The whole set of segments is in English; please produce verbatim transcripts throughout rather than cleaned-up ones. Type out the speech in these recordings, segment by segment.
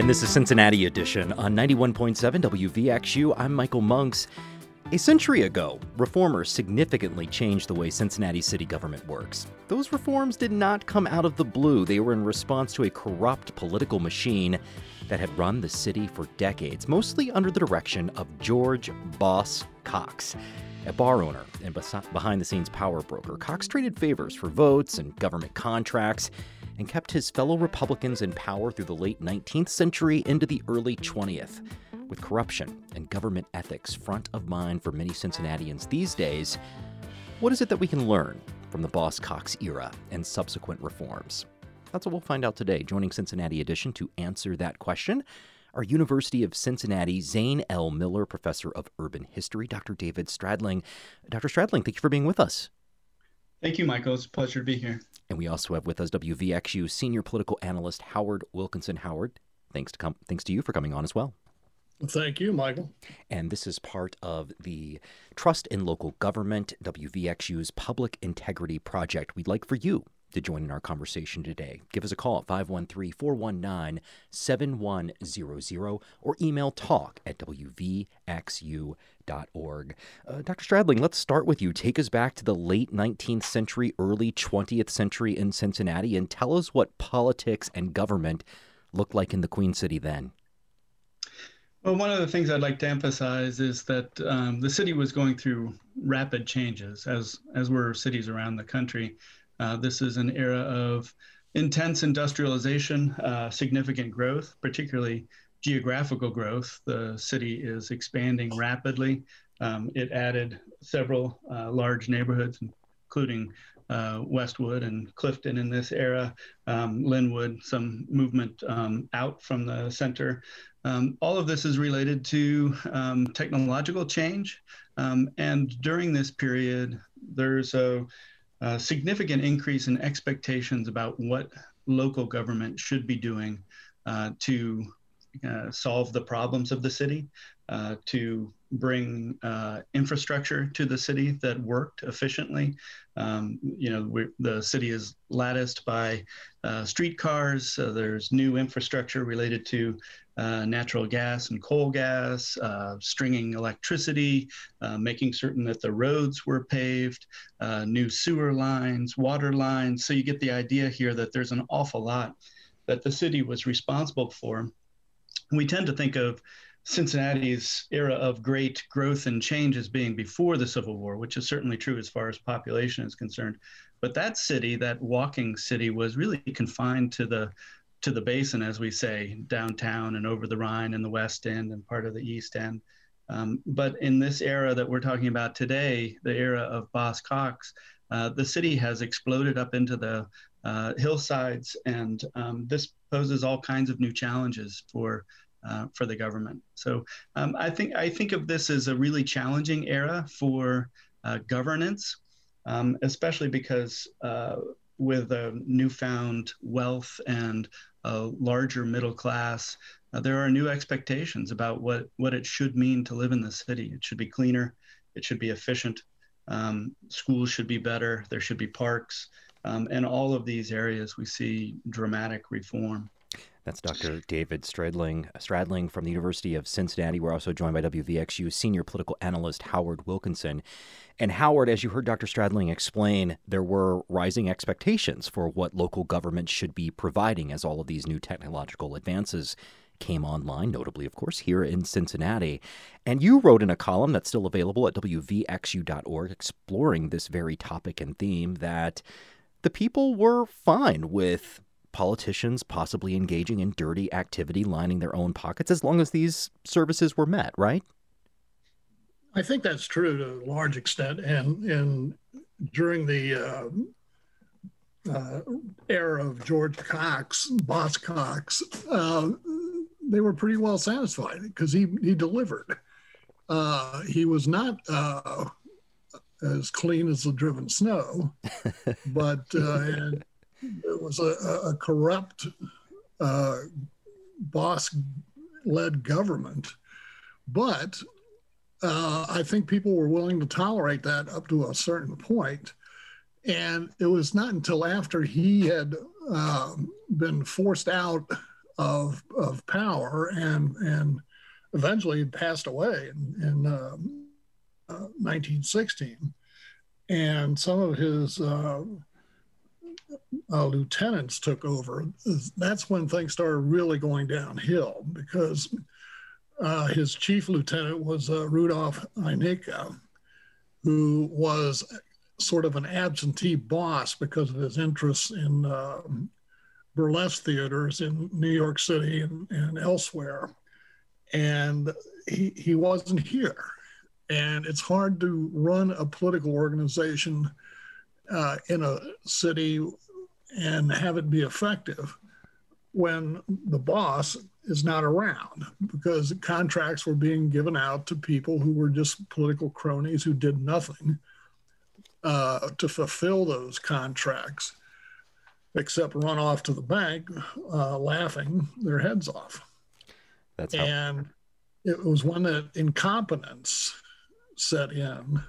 And this is Cincinnati Edition on ninety-one point seven W V X U. I'm Michael Monks. A century ago, reformers significantly changed the way Cincinnati city government works. Those reforms did not come out of the blue. They were in response to a corrupt political machine that had run the city for decades, mostly under the direction of George Boss Cox. A bar owner and behind-the-scenes power broker, Cox traded favors for votes and government contracts and kept his fellow Republicans in power through the late nineteenth century into the early twentieth. With corruption and government ethics front of mind for many Cincinnatians these days, what is it that we can learn from the Boss Cox era and subsequent reforms? That's what we'll find out today. Joining Cincinnati Edition to answer that question, our University of Cincinnati Zane L. Miller Professor of Urban History, Doctor David Stradling. Doctor Stradling, thank you for being with us. Thank you, Michael. It's a pleasure to be here. And we also have with us W V X U Senior Political Analyst Howard Wilkinson. Howard, thanks to com- thanks to you for coming on as well. Thank you, Michael. And this is part of the Trust in Local Government, W V X U's Public Integrity Project. We'd like for you to join in our conversation today. Give us a call at five one three, four one nine, seven one zero zero or email talk at w v x u dot org. Uh, Doctor Stradling, let's start with you. Take us back to the late nineteenth century, early twentieth century in Cincinnati, and tell us what politics and government looked like in the Queen City then. Well, one of the things I'd like to emphasize is that um, the city was going through rapid changes, as as were cities around the country. Uh, this is an era of intense industrialization, uh, significant growth, particularly geographical growth. The city is expanding rapidly. Um, it added several uh, large neighborhoods, including uh, Westwood and Clifton in this era, um, Linwood, some movement um, out from the center. Um, all of this is related to um, technological change. Um, and during this period, there's a, a significant increase in expectations about what local government should be doing uh, to uh, solve the problems of the city, uh, to bring uh, infrastructure to the city that worked efficiently. Um, you know, we're, the city is latticed by uh, streetcars. So there's new infrastructure related to uh, natural gas and coal gas, uh, stringing electricity, uh, making certain that the roads were paved, uh, new sewer lines, water lines. So you get the idea here that there's an awful lot that the city was responsible for. We tend to think of Cincinnati's era of great growth and change as being before the Civil War, which is certainly true as far as population is concerned. But that city, that walking city, was really confined to the to the basin, as we say, downtown and over the Rhine and the West End and part of the East End. Um, but in this era that we're talking about today, the era of Boss Cox, uh, the city has exploded up into the uh, hillsides, and um, this poses all kinds of new challenges for Uh, for the government. So um, I think I think of this as a really challenging era for uh, governance, um, especially because uh, with a newfound wealth and a larger middle class, uh, there are new expectations about what, what it should mean to live in the city. It should be cleaner, it should be efficient, um, schools should be better, there should be parks, um, and all of these areas we see dramatic reform. That's Doctor David Stradling, Stradling from the University of Cincinnati. We're also joined by W V X U Senior Political Analyst Howard Wilkinson. And Howard, as you heard Doctor Stradling explain, there were rising expectations for what local government should be providing as all of these new technological advances came online, notably, of course, here in Cincinnati. And you wrote in a column that's still available at w v x u dot org exploring this very topic and theme that the people were fine with politicians possibly engaging in dirty activity, lining their own pockets, as long as these services were met, right? I think that's true to a large extent. And, and during the uh, uh, era of George Cox, Boss Cox, uh, they were pretty well satisfied because he, he delivered. Uh, he was not uh, as clean as the driven snow, but uh, and, it was a, a corrupt, uh, boss-led government. But uh, I think people were willing to tolerate that up to a certain point. And it was not until after he had uh, been forced out of of power, and and eventually passed away in, in um, uh, nineteen sixteen. And some of his uh, uh, lieutenants took over. That's when things started really going downhill, because uh, his chief lieutenant was uh, Rudolf Einecke, who was sort of an absentee boss because of his interests in uh, burlesque theaters in New York City and, and elsewhere. And he, he wasn't here. And it's hard to run a political organization uh, in a city and have it be effective when the boss is not around, because contracts were being given out to people who were just political cronies who did nothing uh, to fulfill those contracts, except run off to the bank uh, laughing their heads off. That's how- and it was when that incompetence set in,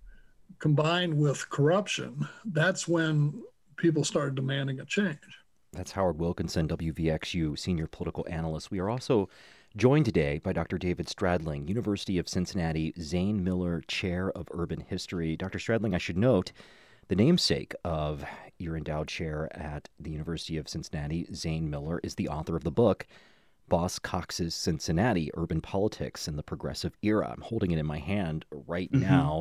combined with corruption, that's when people started demanding a change. That's Howard Wilkinson, W V X U senior political analyst. We are also joined today by Doctor David Stradling, University of Cincinnati Zane Miller Chair of Urban History. Doctor Stradling, I should note, the namesake of your endowed chair at the University of Cincinnati, Zane Miller, is the author of the book, Boss Cox's Cincinnati, Urban Politics in the Progressive Era. I'm holding it in my hand right mm-hmm. now.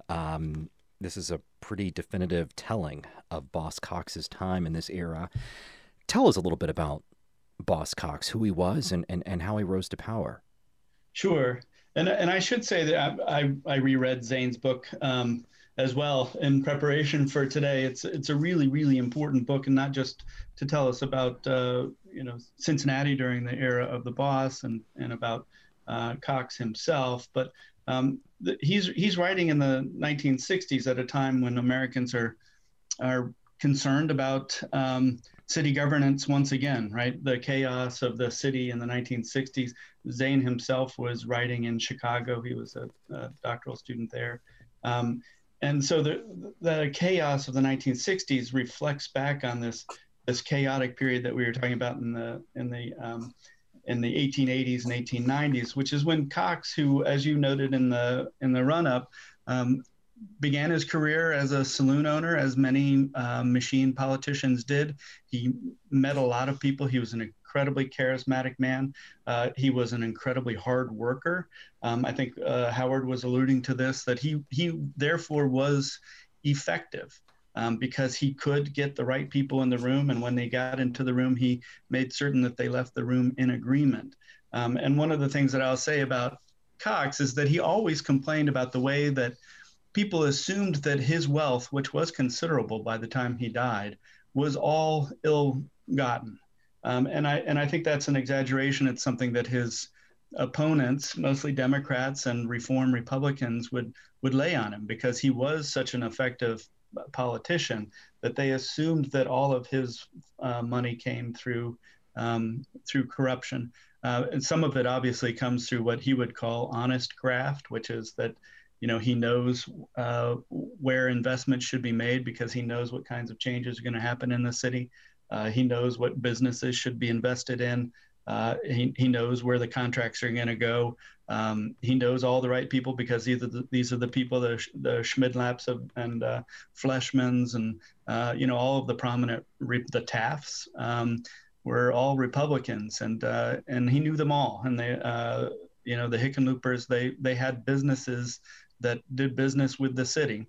Um, this is a pretty definitive telling of Boss Cox's time in this era. Tell us a little bit about Boss Cox, who he was, and, and, and how he rose to power. Sure. And and I should say that I, I, I reread Zane's book um, as well in preparation for today. It's it's a really, really important book, and not just to tell us about uh, you know Cincinnati during the era of the boss and, and about uh, Cox himself, but um, the, he's he's writing in the nineteen sixties at a time when Americans are are concerned about um, city governance once again, right? The chaos of the city in the nineteen sixties. Zane himself was writing in Chicago. He was a, a doctoral student there. Um, and so the, the chaos of the nineteen sixties reflects back on this this chaotic period that we were talking about in the in the um, in the eighteen eighties and eighteen nineties, which is when Cox, who, as you noted in the in the run-up, um, began his career as a saloon owner, as many uh, machine politicians did. He met a lot of people. He was an incredibly charismatic man. Uh, he was an incredibly hard worker. Um, I think uh, Howard was alluding to this, that he he therefore was effective um, because he could get the right people in the room. And when they got into the room, he made certain that they left the room in agreement. Um, and one of the things that I'll say about Cox is that he always complained about the way that people assumed that his wealth, which was considerable by the time he died, was all ill-gotten. Um, and I and I think that's an exaggeration. It's something that his opponents, mostly Democrats and Reform Republicans, would would lay on him, because he was such an effective politician that they assumed that all of his uh, money came through um, through corruption. Uh, and some of it obviously comes through what he would call honest graft, which is that you know, he knows uh, where investments should be made because he knows what kinds of changes are going to happen in the city. Uh, he knows what businesses should be invested in. Uh, he, he knows where the contracts are going to go. Um, he knows all the right people because these are the, these are the people, the, the Schmidlaps of, and uh, Fleshmans and, uh, you know, all of the prominent, re- the Tafts um, were all Republicans, and uh, and he knew them all. And they, uh, you know, the Hickenloopers, they they had businesses that did business with the city.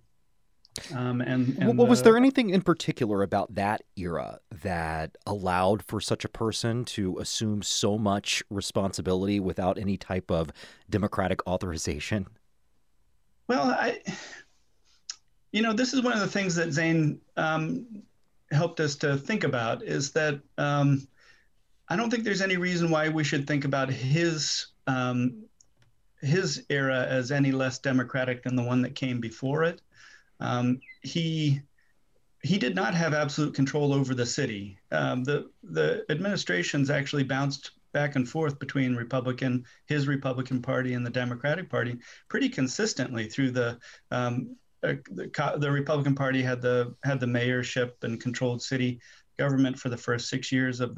Um, and, and well, was uh, there anything in particular about that era that allowed for such a person to assume so much responsibility without any type of democratic authorization? Well, I, you know, this is one of the things that Zane um, helped us to think about, is that um, I don't think there's any reason why we should think about his um, his era as any less democratic than the one that came before it. Um, he he did not have absolute control over the city. Um, the the administrations actually bounced back and forth between Republican, his Republican Party, and the Democratic Party pretty consistently through the um, uh, the, the Republican Party had the had the mayorship and controlled city government for the first six years of the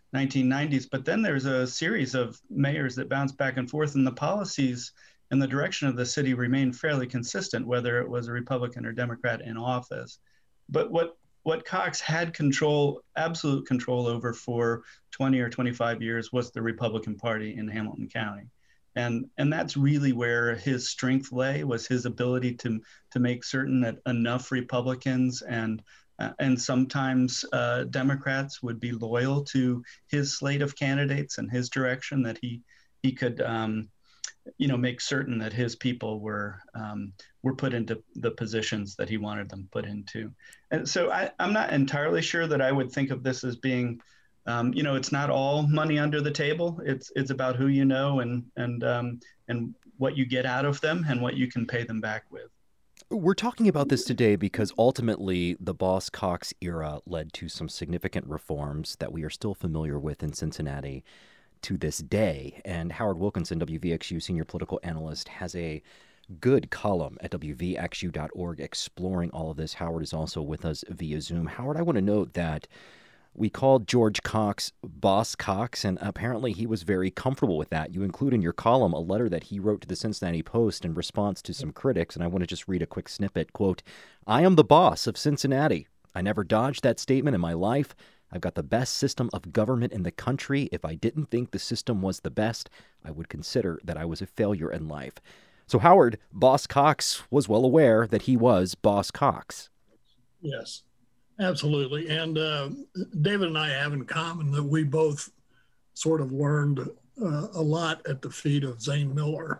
nineteen nineties. But then there's a series of mayors that bounce back and forth, and the policies and the direction of the city remained fairly consistent, whether it was a Republican or Democrat in office. But what what Cox had control, absolute control over for twenty or twenty-five years was the Republican Party in Hamilton County. And, and that's really where his strength lay, was his ability to, to make certain that enough Republicans and, uh, and sometimes uh, Democrats would be loyal to his slate of candidates and his direction, that he, he could um, you know, make certain that his people were um, were put into the positions that he wanted them put into. And so I, I'm not entirely sure that I would think of this as being, um, you know, it's not all money under the table. It's it's about who you know and and um, and what you get out of them and what you can pay them back with. We're talking about this today because ultimately the Boss-Cox era led to some significant reforms that we are still familiar with in Cincinnati to this day. And Howard Wilkinson, W V X U senior political analyst, has a good column at W V X U dot org exploring all of this. Howard is also with us via Zoom. Howard, I want to note that we called George Cox Boss Cox, and apparently he was very comfortable with that. You include in your column a letter that he wrote to the Cincinnati Post in response to some critics, and I want to just read a quick snippet. Quote, "I am the boss of Cincinnati. I never dodged that statement in my life. I've got the best system of government in the country. If I didn't think the system was the best, I would consider that I was a failure in life." So Howard, Boss Cox, was well aware that he was Boss Cox. Yes, absolutely. And uh, David and I have in common that we both sort of learned uh, a lot at the feet of Zane Miller,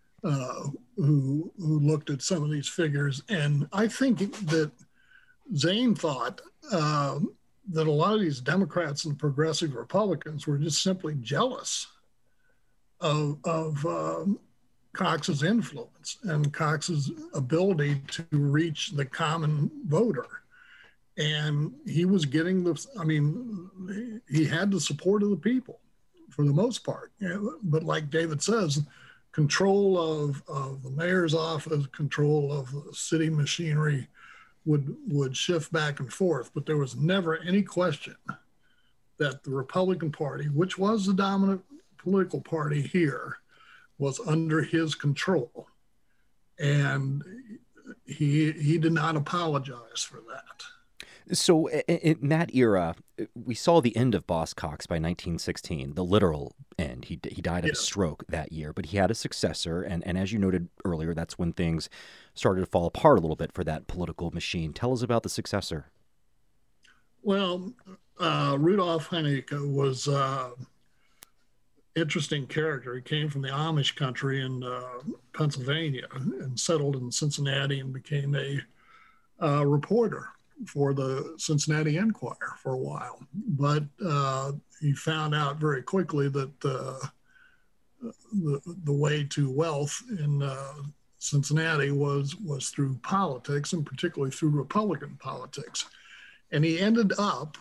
uh, who, who looked at some of these figures. And I think that Zane thought uh, that a lot of these Democrats and progressive Republicans were just simply jealous of, of um, Cox's influence and Cox's ability to reach the common voter. And he was getting the, I mean, he had the support of the people for the most part. But like David says, control of, of the mayor's office, control of the city machinery, would would shift back and forth, but there was never any question that the Republican Party, which was the dominant political party here, was under his control. And he he did not apologize for that. So in that era, we saw the end of Boss Cox by nineteen sixteen, the literal end. He he died of yeah. a stroke that year, but he had a successor. And, and as you noted earlier, that's when things started to fall apart a little bit for that political machine. Tell us about the successor. Well, uh, Rudolph Heinicke was an uh, interesting character. He came from the Amish country in uh, Pennsylvania and settled in Cincinnati and became a uh, reporter for the Cincinnati Enquirer for a while. But uh, he found out very quickly that uh, the, the way to wealth in uh, Cincinnati was, was through politics, and particularly through Republican politics. And he ended up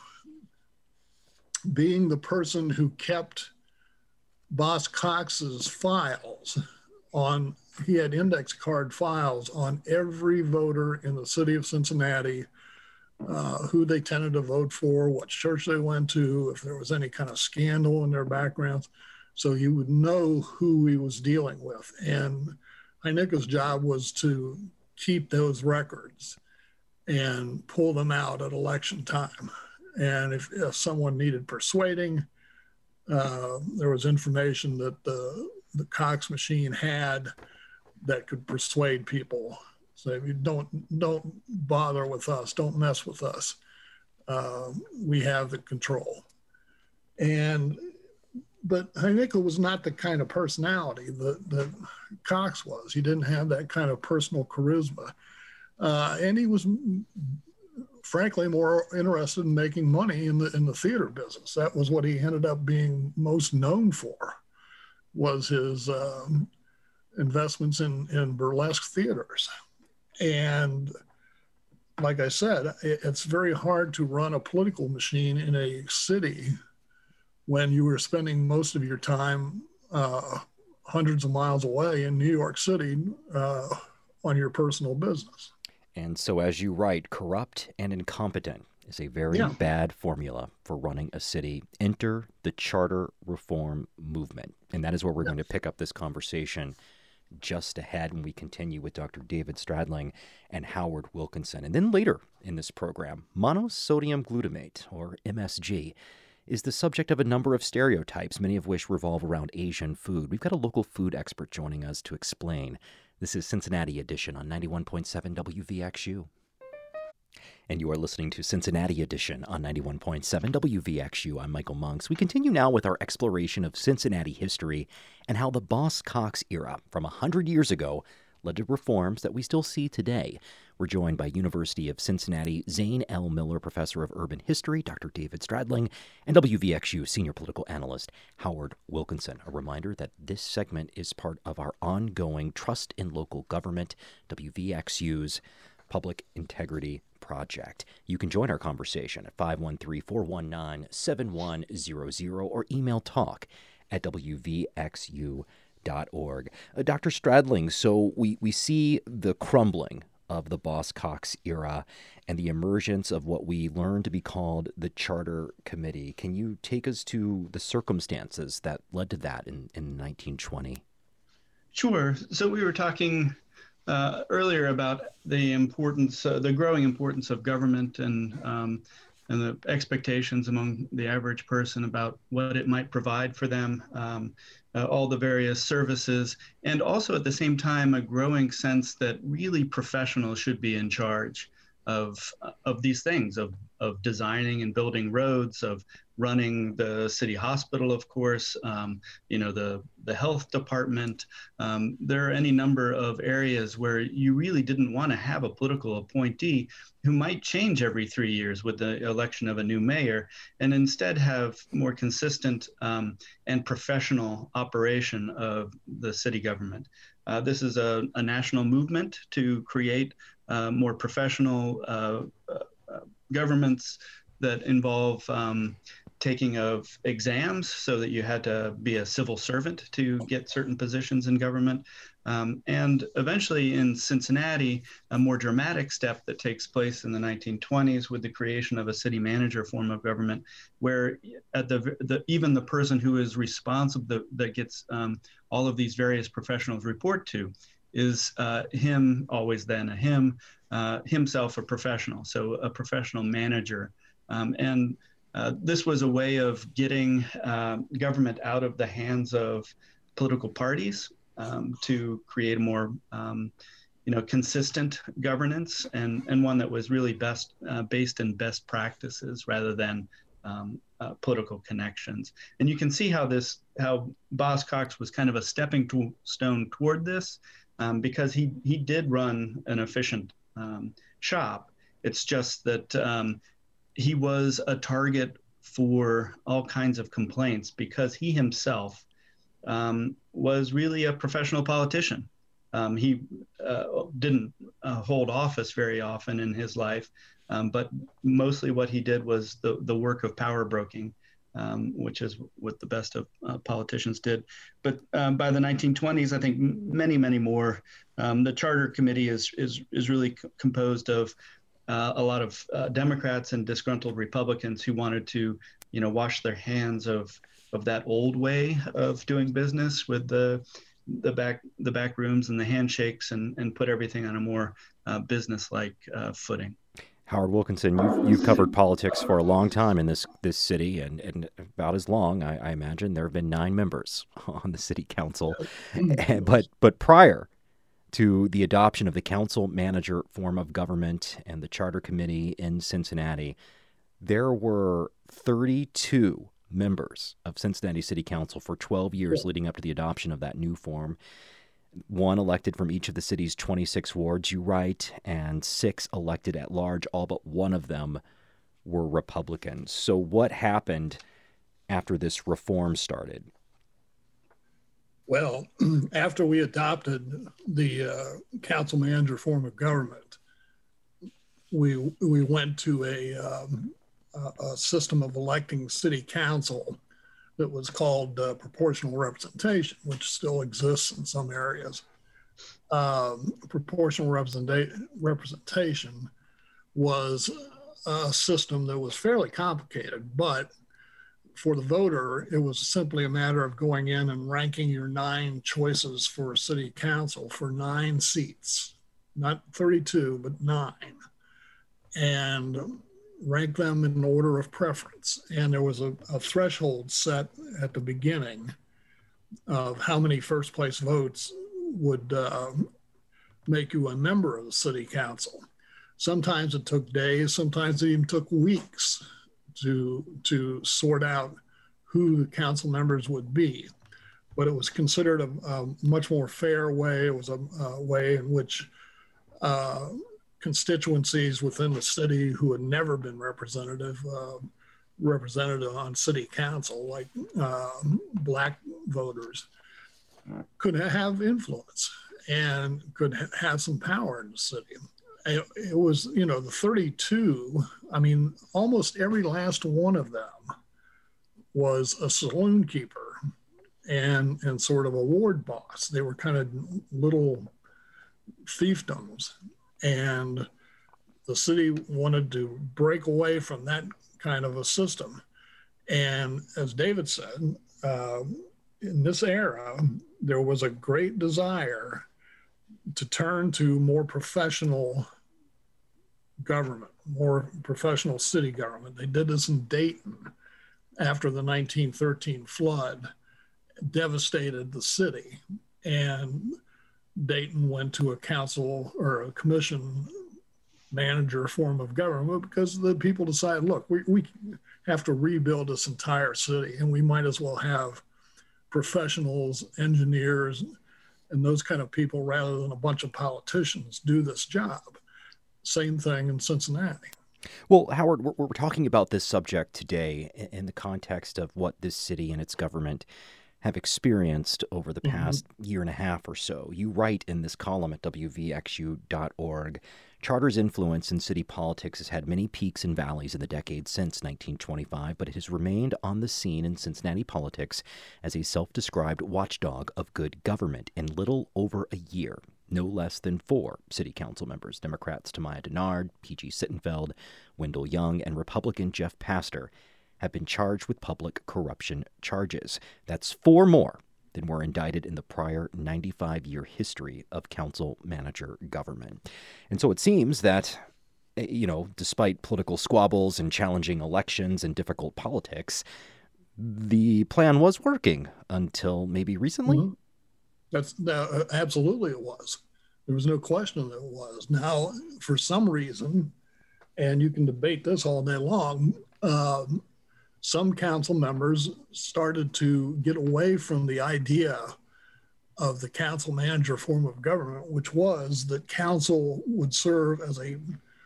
being the person who kept Boss Cox's files on, he had index card files on every voter in the city of Cincinnati, uh, who they tended to vote for, what church they went to, if there was any kind of scandal in their backgrounds. So he would know who he was dealing with. And Heinicke's job was to keep those records and pull them out at election time. And if, if someone needed persuading, uh, there was information that the, the Cox machine had that could persuade people. So you don't, don't bother with us, don't mess with us. Uh, we have the control. And but Heinicke was not the kind of personality that, that Cox was. He didn't have that kind of personal charisma. Uh, and he was, frankly, more interested in making money in the in the theater business. That was what he ended up being most known for, was his um, investments in, in burlesque theaters. And like I said, it, it's very hard to run a political machine in a city when you were spending most of your time uh, hundreds of miles away in New York City uh, on your personal business. And so, as you write, corrupt and incompetent is a very Yeah. bad formula for running a city. Enter the charter reform movement. And that is where we're going to pick up this conversation just ahead when we continue with Doctor David Stradling and Howard Wilkinson. And then later in this program, monosodium glutamate, or M S G, is the subject of a number of stereotypes, many of which revolve around Asian food. We've got a local food expert joining us to explain. This is Cincinnati Edition on ninety-one point seven W V X U. And you are listening to Cincinnati Edition on ninety-one point seven W V X U. I'm Michael Monks. We continue now with our exploration of Cincinnati history and how the Boss-Cox era from one hundred years ago led to reforms that we still see today. We're joined by University of Cincinnati Zane L. Miller Professor of Urban History, Doctor David Stradling, and W V X U Senior Political Analyst Howard Wilkinson. A reminder that this segment is part of our ongoing Trust in Local Government, W V X U's Public Integrity Project. You can join our conversation at five one three, four one nine, seven one zero zero or email talk at w v x u dot org. Uh, Doctor Stradling, so we, we see the crumbling of the Boss-Cox era and the emergence of what we learned to be called the Charter Committee. Can you take us to the circumstances that led to that in, in nineteen twenty? Sure. So we were talking uh, earlier about the importance, uh, the growing importance of government and um, and the expectations among the average person about what it might provide for them, um, uh, all the various services, and also at the same time a growing sense that really professionals should be in charge of of these things, of of designing and building roads, of running the city hospital, of course, um, you know, the, the health department. Um, there are any number of areas where you really didn't want to have a political appointee who might change every three years with the election of a new mayor, and instead have more consistent um, and professional operation of the city government. Uh, this is a, a national movement to create uh, more professional uh, uh, governments that involve um, taking of exams so that you had to be a civil servant to get certain positions in government. Um, and eventually in Cincinnati, a more dramatic step that takes place in the nineteen twenties with the creation of a city manager form of government, where at the, the even the person who is responsible, that, that gets um, all of these various professionals report to, is uh, him, always then a him, uh, himself a professional, so a professional manager. Um, and uh, this was a way of getting uh, government out of the hands of political parties um, to create a more, um, you know, consistent governance, and, and one that was really best uh, based in best practices rather than um, uh, political connections. And you can see how this, how Boss-Cox was kind of a stepping to, stone toward this, um, because he he did run an efficient um, shop. It's just that um, he was a target for all kinds of complaints because he himself um, was really a professional politician. Um, he uh, didn't uh, hold office very often in his life, um, but mostly what he did was the, the work of power broking, um, which is what the best of uh, politicians did. But um, by the nineteen twenties, I think many, many more. Um, the Charter Committee is is is really c- composed of uh, a lot of uh, Democrats and disgruntled Republicans who wanted to, you know, wash their hands of of that old way of doing business with the the back the back rooms and the handshakes, and and put everything on a more uh, business-like uh, footing. Howard Wilkinson, you've, you've covered politics for a long time in this this city, and, and about as long, I, I imagine. There have been nine members on the city council. but but prior to the adoption of the council manager form of government and the Charter Committee in Cincinnati, there were thirty-two members of Cincinnati City Council for twelve years leading up to the adoption of that new form. One elected from each of the city's twenty-six wards, you write, and six elected at large. All but one of them were Republicans. So what happened after this reform started? Well, after we adopted the uh, council manager form of government, we we went to a, um, a, a system of electing city council that was called uh, proportional representation, which still exists in some areas. Um, proportional representa- representation was a system that was fairly complicated, but for the voter, it was simply a matter of going in and ranking your nine choices for city council for nine seats, not thirty-two, but nine, and rank them in order of preference. And there was a, a threshold set at the beginning of how many first place votes would uh, make you a member of the city council. Sometimes it took days, sometimes it even took weeks to, to sort out who the council members would be. But it was considered a, a much more fair way. It was a, a way in which uh, constituencies within the city who had never been representative, uh, represented on city council, like uh, Black voters, could have influence and could ha- have some power in the city. It, it was, you know, the thirty-two, I mean, almost every last one of them was a saloon keeper and, and sort of a ward boss. They were kind of little fiefdoms. And the city wanted to break away from that kind of a system. And as David said, uh, in this era, there was a great desire to turn to more professional government, more professional city government. They did this in Dayton after the nineteen thirteen flood devastated the city. And Dayton went to a council or a commission manager form of government because the people decided, look, we, we have to rebuild this entire city and we might as well have professionals, engineers, and those kind of people rather than a bunch of politicians do this job. Same thing in Cincinnati. Well, Howard, we're, we're talking about this subject today in the context of what this city and its government have experienced over the past mm-hmm. year and a half or so. You write in this column at W V X U dot org, Charter's influence in city politics has had many peaks and valleys in the decades since nineteen twenty-five, but it has remained on the scene in Cincinnati politics as a self-described watchdog of good government in little over a year. No less than four city council members, Democrats Tamaya Denard, P G Sittenfeld, Wendell Young, and Republican Jeff Pastor, have been charged with public corruption charges. That's four more than were indicted in the prior ninety-five-year history of council manager government. And so it seems that, you know, despite political squabbles and challenging elections and difficult politics, the plan was working until maybe recently. Mm-hmm. That's uh, absolutely it was. There was no question that it was. Now, for some reason, and you can debate this all day long, um, some council members started to get away from the idea of the council manager form of government, which was that council would serve as a,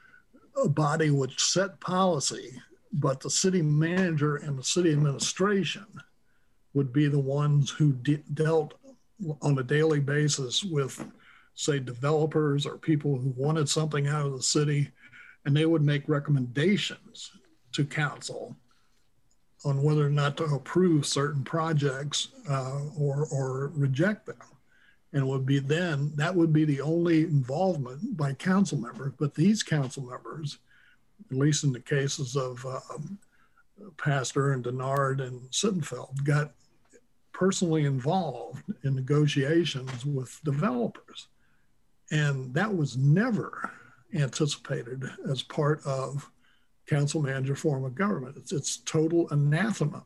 a body which set policy, but the city manager and the city administration would be the ones who de- dealt on a daily basis with, say, developers or people who wanted something out of the city, and they would make recommendations to council on whether or not to approve certain projects uh, or, or reject them. And would be then, that would be the only involvement by council members. But these council members, at least in the cases of um, Pastor and Denard and Sittenfeld, got personally involved in negotiations with developers. And that was never anticipated as part of council manager form of government. It's, it's total anathema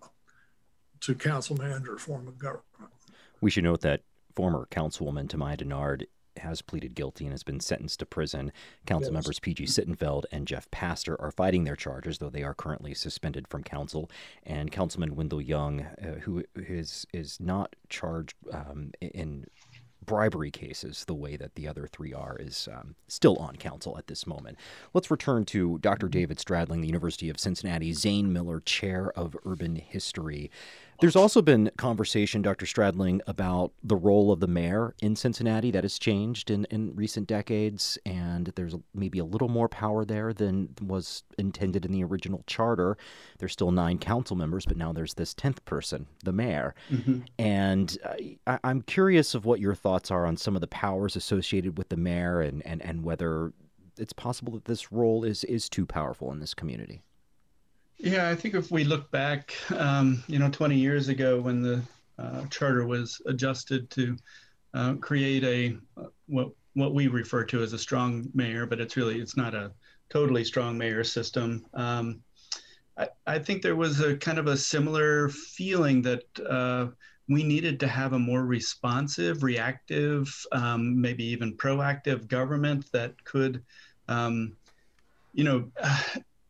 to council manager form of government. We should note that former Councilwoman Tamaya Denard has pleaded guilty and has been sentenced to prison. Council yes. members P G Sittenfeld and Jeff Pastor are fighting their charges, though they are currently suspended from council. And Councilman Wendell Young, uh, who is is not charged um, in bribery cases the way that the other three are, is um, still on council at this moment. Let's return to Doctor David Stradling, the University of Cincinnati Zane Miller Chair of Urban History. There's also been conversation, Doctor Stradling, about the role of the mayor in Cincinnati that has changed in, in recent decades, and there's maybe a little more power there than was intended in the original charter. There's still nine council members, but now there's this tenth person, the mayor. Mm-hmm. And I, I'm curious of what your thoughts are on some of the powers associated with the mayor and, and, and whether it's possible that this role is is too powerful in this community? Yeah, I think if we look back, um, you know, twenty years ago when the uh, charter was adjusted to uh, create a uh, what what we refer to as a strong mayor, but it's really it's not a totally strong mayor system. Um, I, I think there was a kind of a similar feeling that uh, we needed to have a more responsive, reactive, um, maybe even proactive government that could, um, you know. Uh,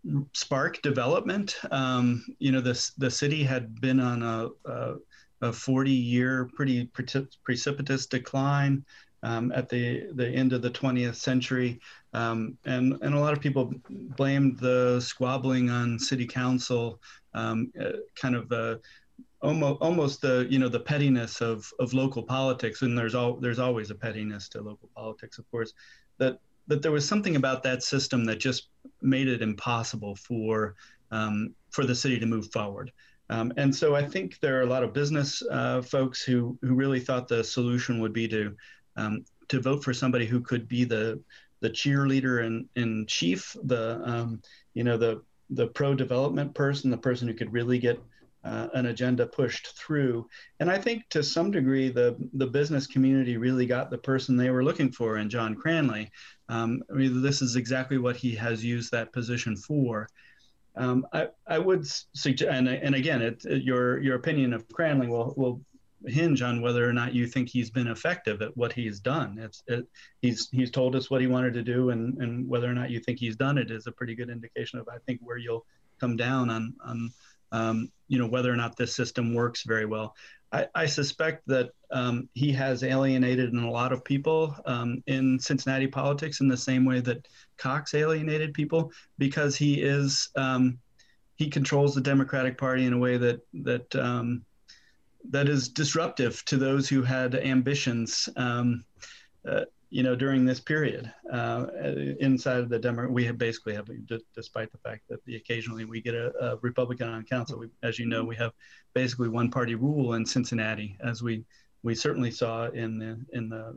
spark development. Um, you know, the the city had been on a, a, a forty year pretty precipitous decline um, at the, the end of the twentieth century. Um, and, and a lot of people blamed the squabbling on city council, um, uh, kind of uh, almost, almost the, you know, the pettiness of, of local politics. And there's all, there's always a pettiness to local politics, of course, that that there was something about that system that just made it impossible for um, for the city to move forward. Um, and so I think there are a lot of business uh, folks who who really thought the solution would be to um, to vote for somebody who could be the the cheerleader in, in chief, the um, you know the the pro development person, the person who could really get Uh, an agenda pushed through. And I think to some degree, the, the business community really got the person they were looking for in John Cranley. Um, I mean, this is exactly what he has used that position for. Um, I, I would suggest, and, and again, it, it, your your opinion of Cranley will, will hinge on whether or not you think he's been effective at what he's done. It's it, he's he's told us what he wanted to do, and, and whether or not you think he's done it is a pretty good indication of, I think, where you'll come down on on Um, you know, whether or not this system works very well. I, I suspect that um, he has alienated a lot of people um, in Cincinnati politics in the same way that Cox alienated people, because he is um, he controls the Democratic Party in a way that that um, that is disruptive to those who had ambitions. Um, uh, you know, during this period, uh, inside of the Demo, we have basically have, despite the fact that the occasionally we get a, a Republican on council, we, as you know, we have basically one party rule in Cincinnati, as we we certainly saw in the in the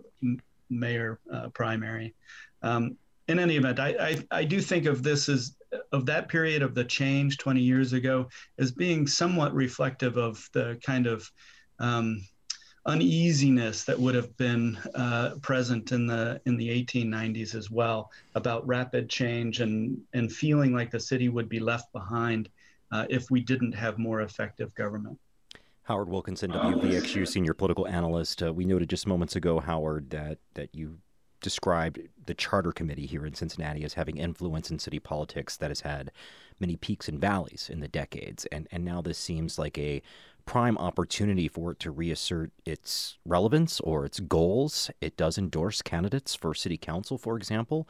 mayor uh, primary. Um, in any event, I, I I do think of this as of that period of the change twenty years ago as being somewhat reflective of the kind of um, uneasiness that would have been uh, present in the in the eighteen nineties as well, about rapid change and and feeling like the city would be left behind uh, if we didn't have more effective government. Howard Wilkinson, W V X U senior political analyst. Uh, we noted just moments ago, Howard, that that you described the charter committee here in Cincinnati as having influence in city politics that has had many peaks and valleys in the decades, and and now this seems like a prime opportunity for it to reassert its relevance or its goals. It does endorse candidates for city council, for example.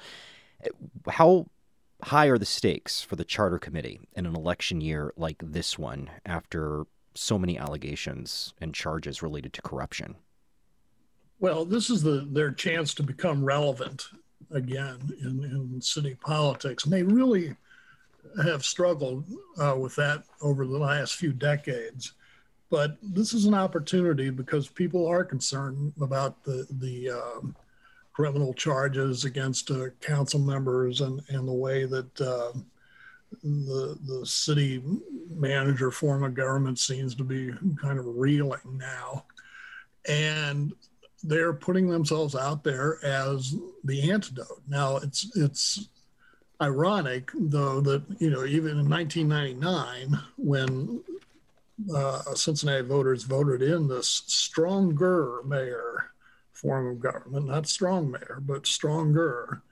How high are the stakes for the charter committee in an election year like this one, after so many allegations and charges related to corruption? Well, this is the their chance to become relevant again in, in city politics. And they really have struggled uh, with that over the last few decades. But this is an opportunity because people are concerned about the, the um, criminal charges against uh, council members and, and the way that uh, the, the city manager form of government seems to be kind of reeling now. And they're putting themselves out there as the antidote. Now, it's it's ironic, though, that, you know, even in nineteen ninety-nine, when uh, Cincinnati voters voted in this stronger mayor form of government, not strong mayor, but stronger,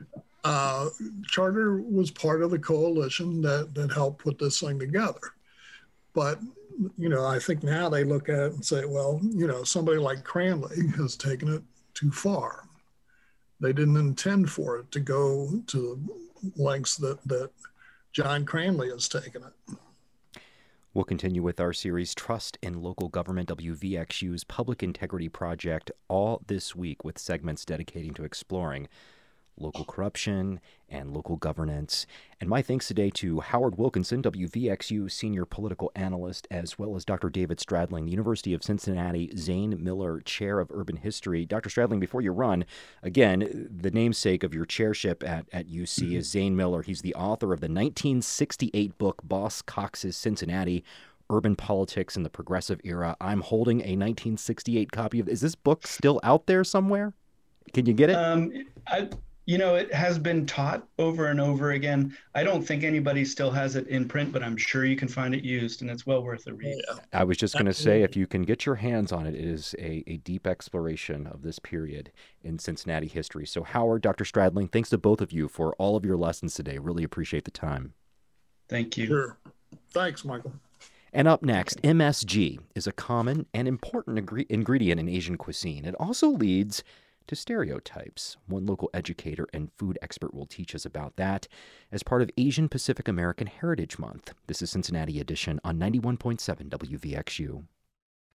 uh, charter was part of the coalition that, that helped put this thing together. But you know, I think now they look at it and say, well, you know, somebody like Cranley has taken it too far. They didn't intend for it to go to lengths that, that John Cranley has taken it. We'll continue with our series, Trust in Local Government, W V X U's Public Integrity Project, all this week with segments dedicating to exploring local corruption, and local governance. And my thanks today to Howard Wilkinson, W V X U senior political analyst, as well as Doctor David Stradling, the University of Cincinnati Zane Miller Chair of Urban History. Doctor Stradling, before you run, again, the namesake of your chairship at, at U C mm-hmm. is Zane Miller. He's the author of the nineteen sixty-eight book, Boss Cox's Cincinnati, Urban Politics in the Progressive Era. I'm holding a nineteen sixty-eight copy of. Is this book still out there somewhere? Can you get it? Um, I, you know, it has been taught over and over again. I don't think anybody still has it in print, but I'm sure you can find it used, and it's well worth a read. I was just going to say, if you can get your hands on it, it is a, a deep exploration of this period in Cincinnati history. So Howard, Doctor Stradling, thanks to both of you for all of your lessons today. Really appreciate the time. Thank you. Sure. Thanks, Michael. And up next, M S G is a common and important ingre- ingredient in Asian cuisine. It also leads to stereotypes. One local educator and food expert will teach us about that as part of Asian Pacific American Heritage Month. This is Cincinnati Edition on ninety-one point seven W V X U.